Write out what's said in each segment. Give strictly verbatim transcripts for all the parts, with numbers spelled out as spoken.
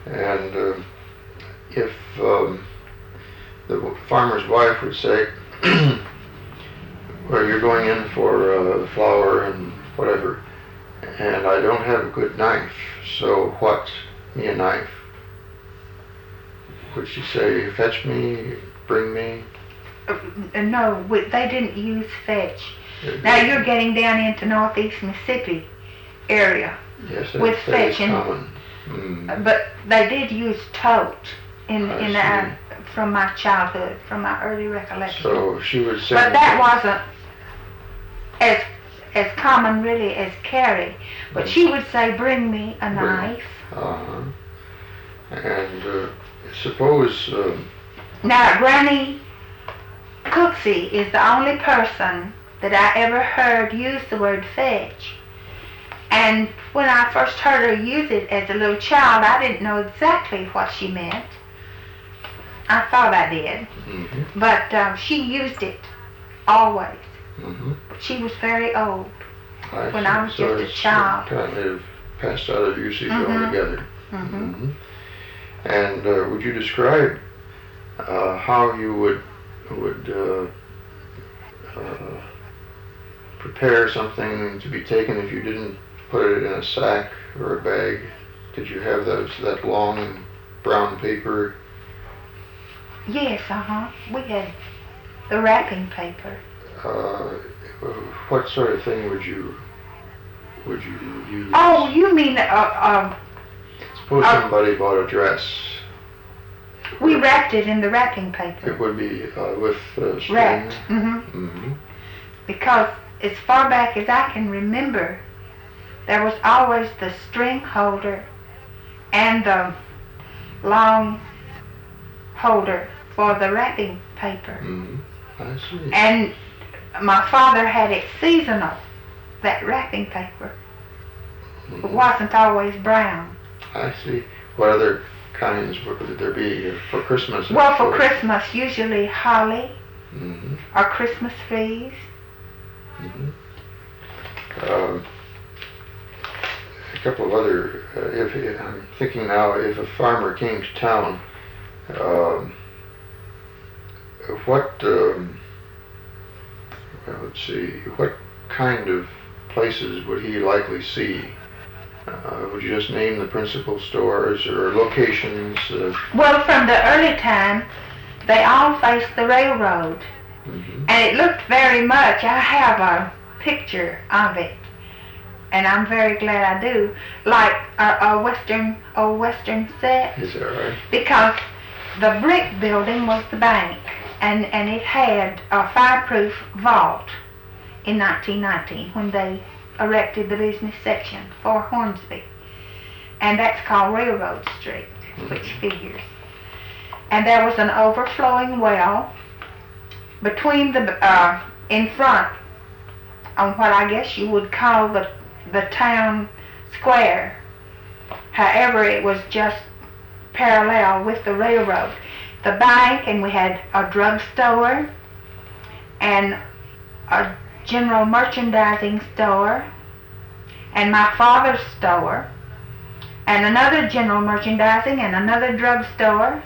And uh, if um, the farmer's wife would say, well, you're going in for uh, flour and whatever, and I don't have a good knife, so what? Me a knife? Would she say, fetch me, bring me? Uh, no, we, they didn't use fetch. Now you're getting down into northeast Mississippi area. Yes, with that is fetch, and, common. Mm. But they did use tote in I in our, from my childhood, from my early recollection. So she would say. But that wasn't as as common really as carry. But she would say, "Bring me a knife." Uh-huh. And uh, suppose. Uh, now, Granny Cooksey is the only person that I ever heard use the word fetch. And when I first heard her use it as a little child, I didn't know exactly what she meant. I thought I did. Mm-hmm. But um, she used it always. Mm-hmm. But she was very old I when see. I was so just a child. Kind of passed out of usage Mm-hmm. altogether. Mm-hmm. Mm-hmm. And uh, would you describe uh, how you would would uh, uh, prepare something to be taken if you didn't put it in a sack or a bag? Did you have those that long brown paper? Yes, uh-huh. We had the wrapping paper. Uh, what sort of thing would you would you use? Oh, you mean uh, uh, Suppose uh, somebody bought a dress. we wrapped it in the wrapping paper. It would be uh, with uh, string. Wrapped. Mm-hmm. Mm-hmm. Because as far back as I can remember, there was always the string holder and the long holder for the wrapping paper. Mm-hmm. I see. And my father had it seasonal, that wrapping paper. Mm-hmm. It wasn't always brown. I see. What other kinds would there be for Christmas? Well, for Christmas, usually holly Mm-hmm. or Christmas trees. Mm-hmm. Um, a couple of other, uh, if, if I'm thinking now, if a farmer came to town, um, what, um, well, let's see, what kind of places would he likely see? Uh, would you just name the principal stores or locations? Uh, Well, from the early time, they all faced the railroad. mm-hmm. And it looked very much, I have a picture of it, and I'm very glad I do, like a, a western, a western set. Is that right? Because the brick building was the bank, and, and it had a fireproof vault in nineteen nineteen when they erected the business section for Hornsby. And that's called Railroad Street, which figures. And there was an overflowing well between the, uh, in front on what I guess you would call the, the town square. However, it was just parallel with the railroad. The bank, and we had a drugstore and a general merchandising store and my father's store and another general merchandising and another drugstore.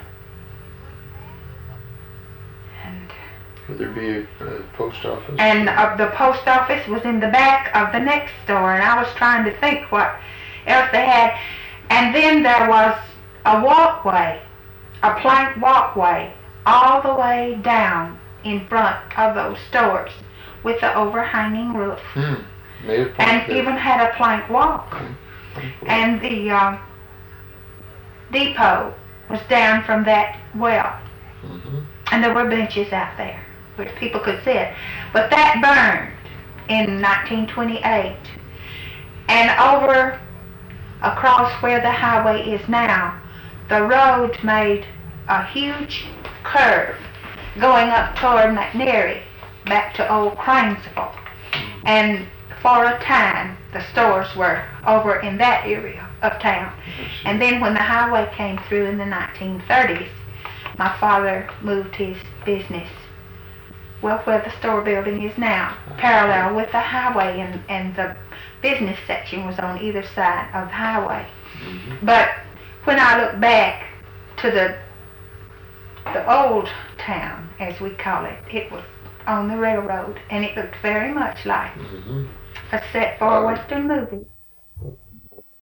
And Would there be a, a post office? And uh, the post office was in the back of the next store, and I was trying to think what else they had. And then there was a walkway, a plank walkway, all the way down in front of those stores with the overhanging roof. Hmm. Made a plank And there. even had a plank walk. Plank walk. And the uh, depot was down from that well. Mm-hmm. And there were benches out there where people could sit. But that burned in nineteen twenty-eight. And over across where the highway is now, the road made a huge curve going up toward McNairy, back to Old Cranesville. And for a time, the stores were over in that area of town. And then when the highway came through in the nineteen thirties, my father moved his business, well, where the store building is now, parallel with the highway, and, and the business section was on either side of the highway. Mm-hmm. But when I look back to the the old town, as we call it, it was on the railroad, and it looked very much like Mm-hmm. a set for a Western movie.